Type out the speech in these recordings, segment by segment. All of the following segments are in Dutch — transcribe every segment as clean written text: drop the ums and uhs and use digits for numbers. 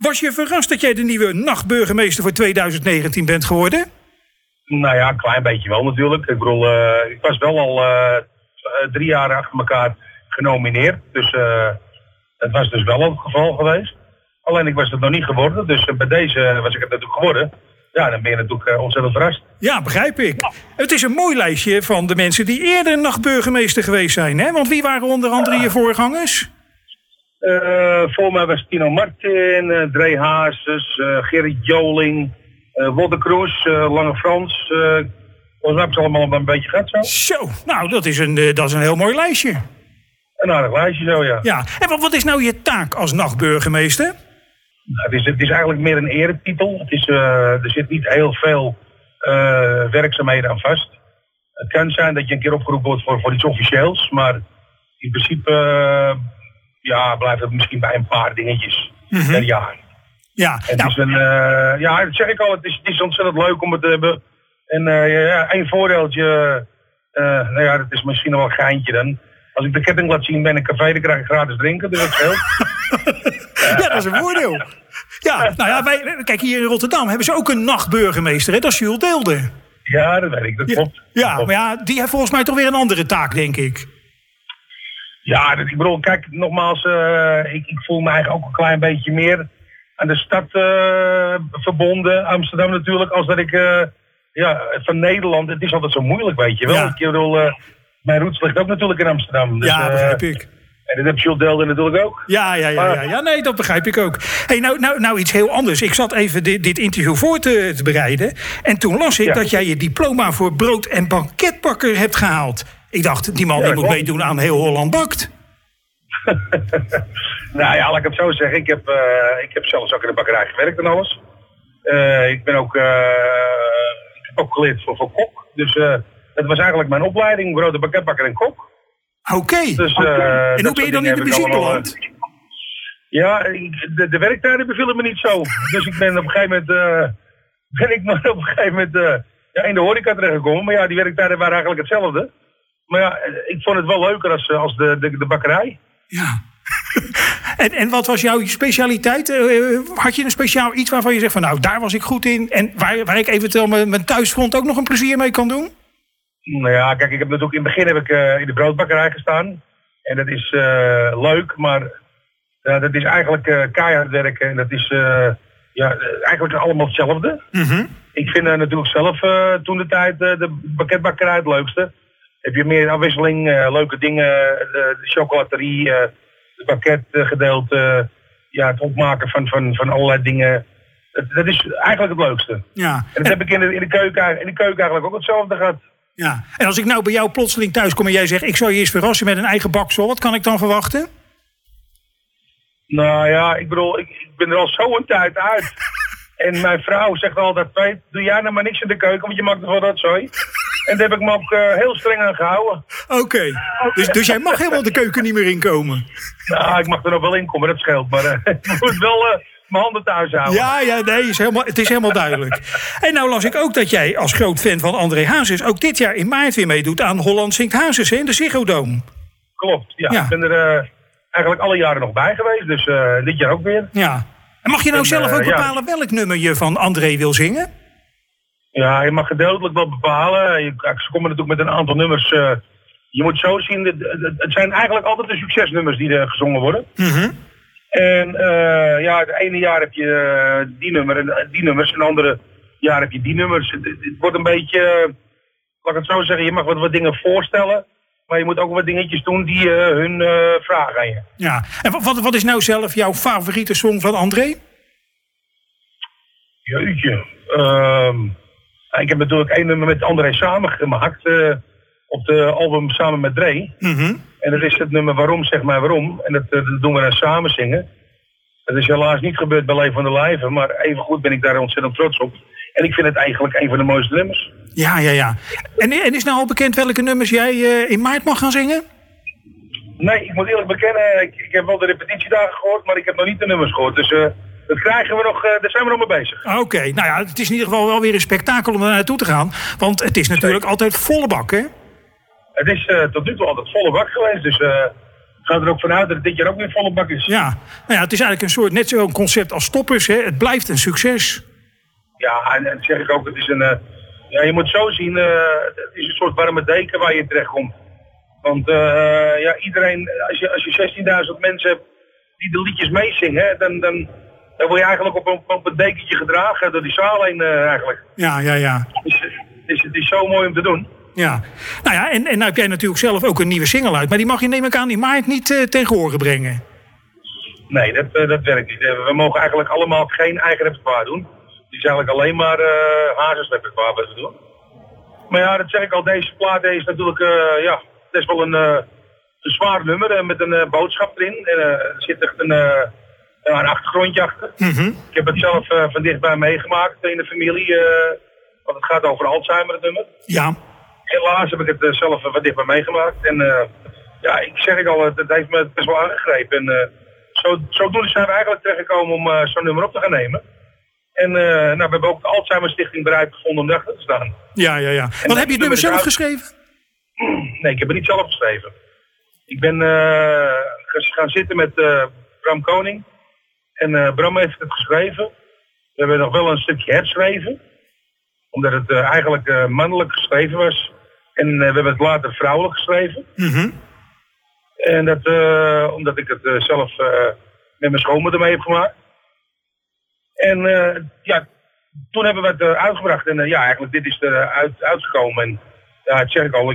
Was je verrast dat jij de nieuwe nachtburgemeester voor 2019 bent geworden? Nou ja, een klein beetje wel natuurlijk. Ik bedoel, ik was wel al 3 jaar achter elkaar genomineerd. Dus het was dus wel het geval geweest. Alleen ik was het nog niet geworden. Dus bij deze was ik het natuurlijk geworden. Ja, dan ben je natuurlijk ontzettend verrast. Ja, begrijp ik. Het is een mooi lijstje van de mensen die eerder nachtburgemeester geweest zijn, hè? Want wie waren onder andere je voorgangers? Voor mij was Tino Martin, Dree Hazes, Gerrit Joling, Wolter Kroes, Lange Frans. Volgens mij hebben ze allemaal een beetje gehad zo. Zo, nou dat is een heel mooi lijstje. Een aardig lijstje zo, ja. Ja, en wat is nou je taak als nachtburgemeester? Nou, het is eigenlijk meer een eretitel. Er zit niet heel veel werkzaamheden aan vast. Het kan zijn dat je een keer opgeroepen wordt voor iets officieels. Maar in principe blijft het misschien bij een paar dingetjes per jaar. Ja, het is dat zeg ik al, het is ontzettend leuk om het te hebben. En één voordeeltje, dat is misschien nog wel een geintje dan. Als ik de ketting laat zien bij een café, dan krijg ik gratis drinken, dus dat scheelt. Ja, dat is een voordeel. Ja, nou ja, kijk, hier in Rotterdam hebben ze ook een nachtburgemeester, hè? Dat is Jules Deelder. Ja, dat weet ik, dat klopt. Ja, maar ja, die heeft volgens mij toch weer een andere taak, denk ik. Ja, ik bedoel, kijk, nogmaals, ik voel me eigenlijk ook een klein beetje meer aan de stad verbonden. Amsterdam natuurlijk, als dat ik, van Nederland, het is altijd zo moeilijk, weet je wel. Ja. Ik bedoel, mijn roots ligt ook natuurlijk in Amsterdam. Dus, ja, begrijp ik. En dat heeft Jules Deelder natuurlijk ook. Ja, nee, dat begrijp ik ook. Hey, nou iets heel anders. Ik zat even dit interview voor te bereiden. En toen las ik dat jij je diploma voor brood- en banketbakker hebt gehaald. Ik dacht, die man die moet meedoen aan Heel Holland Bakt. Nou ja, laat ik het zo zeggen. Ik heb zelfs ook in de bakkerij gewerkt en alles. Ik heb ook geleerd voor kok. Dus het was eigenlijk mijn opleiding, brood- en banketbakker en kok. Oké. Dus, en hoe ben je dan in de muziek beland? Ja, de werktijden bevielen me niet zo. Dus ik ben op een gegeven moment in de horeca terechtgekomen. Maar ja, die werktijden waren eigenlijk hetzelfde. Maar ja, ik vond het wel leuker als de bakkerij. Ja. En wat was jouw specialiteit? Had je een speciaal iets waarvan je zegt van nou, daar was ik goed in. En waar ik eventueel mijn thuisfront ook nog een plezier mee kan doen? Nou ja, kijk, ik heb natuurlijk in het begin in de broodbakkerij gestaan. En dat is leuk, maar dat is eigenlijk keihard werken. En dat is eigenlijk allemaal hetzelfde. Mm-hmm. Ik vind natuurlijk zelf toen de tijd de banketbakkerij het leukste. Heb je meer afwisseling, leuke dingen, de chocolaterie, het banketgedeelte, het opmaken van allerlei dingen. Dat is eigenlijk het leukste. Ja. En dat heb ik in de keuken eigenlijk ook hetzelfde gehad. Ja, en als ik nou bij jou plotseling thuis kom en jij zegt, ik zal je eens verrassen met een eigen baksel, wat kan ik dan verwachten? Nou ja, ik bedoel, ik ben er al zo'n tijd uit. En mijn vrouw zegt altijd, doe jij nou maar niks in de keuken, want je maakt er wel dat zooi. En daar heb ik me ook heel streng aan gehouden. Oké. Dus jij mag helemaal de keuken niet meer inkomen? Nou, ik mag er nog wel inkomen, dat scheelt. Maar ik moet wel mijn handen thuis houden. Ja, nee, het is helemaal duidelijk. En nou las ik ook dat jij als groot fan van André Hazes ook dit jaar in maart weer meedoet aan Holland Zingt Hazes in de Ziggo Dome. Klopt, ja. Ik ben er eigenlijk alle jaren nog bij geweest, dus dit jaar ook weer. Ja. En mag je nou zelf ook bepalen welk nummer je van André wil zingen? Ja, je mag gedeeltelijk wel bepalen. Ze komen natuurlijk met een aantal nummers. Je moet zo zien, het zijn eigenlijk altijd de succesnummers die er gezongen worden. Mm-hmm. En het ene jaar heb je die nummers en het andere jaar heb je die nummers. Het wordt een beetje, laat ik het zo zeggen, je mag wat dingen voorstellen. Maar je moet ook wat dingetjes doen die hun vragen aan je. Ja, en wat is nou zelf jouw favoriete song van André? Jeetje. Ik heb natuurlijk één nummer met André samen gemaakt. Op de album samen met Dree. Mm-hmm. En dat is het nummer Waarom, zeg maar waarom. En dat doen we dan samen zingen. Dat is helaas niet gebeurd bij Leven van de Lijven. Maar evengoed ben ik daar ontzettend trots op. En ik vind het eigenlijk een van de mooiste nummers. Ja. En is nou al bekend welke nummers jij in maart mag gaan zingen? Nee, ik moet eerlijk bekennen. Ik heb wel de repetitiedagen gehoord. Maar ik heb nog niet de nummers gehoord. Dus dat krijgen we nog, daar zijn we nog mee bezig. Oké, nou ja, het is in ieder geval wel weer een spektakel om er naartoe te gaan. Want het is natuurlijk altijd volle bak, hè? Het is tot nu toe altijd volle bak geweest. Dus ga er ook vanuit dat het dit jaar ook weer volle bak is. Ja, nou ja, het is eigenlijk een soort, net zo'n concept als Toppers. Hè? Het blijft een succes. Ja, en dat zeg ik ook. Het is een, je moet zo zien, het is een soort warme deken waar je terecht komt. Want iedereen, als je 16.000 mensen hebt die de liedjes meezingen, dan word je eigenlijk op een dekentje gedragen door die zaal heen eigenlijk. Ja. Dus het is zo mooi om te doen. Ja, nou ja, en nou heb jij natuurlijk zelf ook een nieuwe single uit. Maar die mag je, neem ik aan, in maart niet ten gehore brengen. Nee, dat werkt niet. We mogen eigenlijk allemaal geen eigen repertoire doen. Het is eigenlijk alleen maar Hazes repertoire wat we doen. Maar ja, dat zeg ik al, deze plaat is natuurlijk het is wel een zwaar nummer met een boodschap erin. Er zit echt een achtergrondje achter. Mm-hmm. Ik heb het zelf van dichtbij meegemaakt in de familie. Want het gaat over Alzheimer, het nummer. Ja. Helaas heb ik het zelf van dichtbij meegemaakt. En ik zeg al, het heeft me best wel aangegrepen. En zodoende zijn we eigenlijk terechtgekomen om zo'n nummer op te gaan nemen. En we hebben ook de Alzheimer Stichting bereid gevonden om daarachter te staan. Ja. Wat heb je het nummer zelf geschreven? Nee, ik heb het niet zelf geschreven. Ik ben gaan zitten met Bram Koning. En Bram heeft het geschreven. We hebben nog wel een stukje herschreven. Omdat het eigenlijk mannelijk geschreven was. En we hebben het later vrouwelijk geschreven. Mm-hmm. En dat omdat ik het zelf met mijn schoonmoeder mee heb gemaakt. En toen hebben we het uitgebracht. En eigenlijk dit is eruit uitgekomen. En het zeg ik al,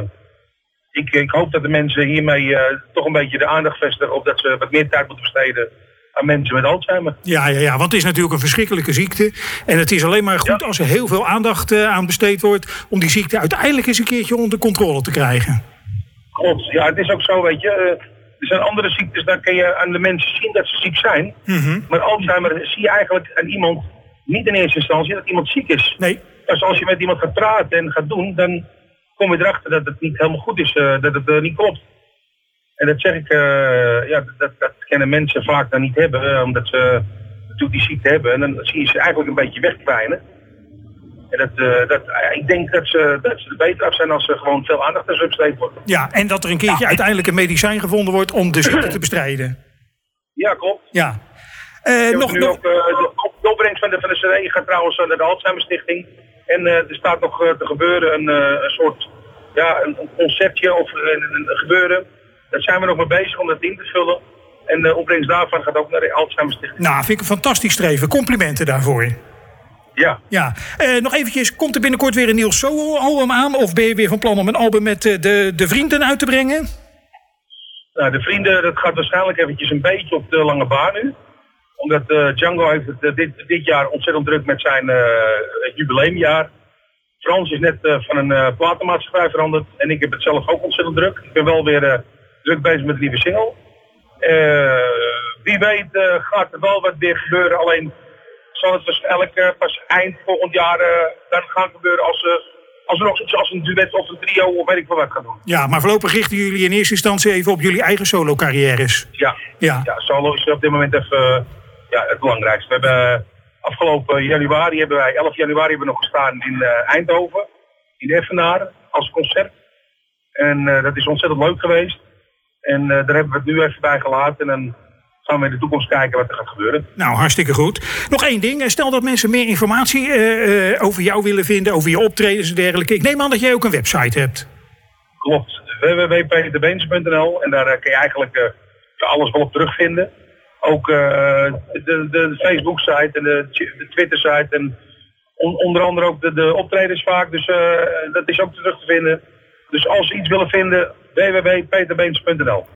ik hoop dat de mensen hiermee toch een beetje de aandacht vestigen op dat ze wat meer tijd moeten besteden aan mensen met Alzheimer. Ja, want het is natuurlijk een verschrikkelijke ziekte. En het is alleen maar goed als er heel veel aandacht aan besteed wordt om die ziekte uiteindelijk eens een keertje onder controle te krijgen. Klopt, ja, het is ook zo, weet je. Er zijn andere ziektes, daar kun je aan de mensen zien dat ze ziek zijn. Mm-hmm. Maar Alzheimer zie je eigenlijk aan iemand niet in eerste instantie dat iemand ziek is. Nee. Dus als je met iemand gaat praten en gaat doen, dan kom je erachter dat het niet helemaal goed is, dat het niet klopt. En dat zeg ik, dat kennen mensen vaak dan niet hebben, omdat ze natuurlijk die ziekte hebben. En dan zie je ze eigenlijk een beetje wegkwijnen. En ik denk dat ze er beter af zijn als er gewoon veel aandacht aan besteed wordt. Ja, en dat er een keertje uiteindelijk een medicijn gevonden wordt om de ziekte te bestrijden. Ja, klopt. Ja. Ook de opbrengst van de CD gaat trouwens naar de Alzheimer Stichting. En er staat nog te gebeuren een soort een conceptje of een gebeuren. Daar zijn we nog mee bezig om dat in te vullen. En de opbrengst daarvan gaat ook naar de Alzheimer Stichting. Nou, vind ik een fantastisch streven. Complimenten daarvoor. Ja. Nog eventjes, komt er binnenkort weer een nieuw solo-album aan? Of ben je weer van plan om een album met de vrienden uit te brengen? Nou, de vrienden, dat gaat waarschijnlijk eventjes een beetje op de lange baan nu. Omdat Django heeft het dit jaar ontzettend druk met zijn jubileumjaar. Frans is net van een platenmaatschappij veranderd. En ik heb het zelf ook ontzettend druk. Ik ben wel weer druk bezig met een nieuwe single. Wie weet gaat er wel wat weer gebeuren. Alleen zal het waarschijnlijk pas eind volgend jaar dan gaan gebeuren als er nog iets als een duet of een trio of weet ik wel wat gaan doen. Ja, maar voorlopig richten jullie in eerste instantie even op jullie eigen solo-carrières. Ja, solo is op dit moment even het belangrijkste. We hebben afgelopen januari, 11 januari hebben we nog gestaan in Eindhoven, in Effenaar, als concert. En dat is ontzettend leuk geweest. En daar hebben we het nu even bij gelaten. En dan gaan we in de toekomst kijken wat er gaat gebeuren. Nou, hartstikke goed. Nog één ding. Stel dat mensen meer informatie over jou willen vinden, over je optredens en dergelijke. Ik neem aan dat jij ook een website hebt. Klopt. www.peterbeens.nl. En daar kun je eigenlijk alles wel op terugvinden. Ook de Facebook-site en de Twitter-site. En onder andere ook de optredens vaak. Dus dat is ook terug te vinden. Dus als ze iets willen vinden, www.peterbeens.nl.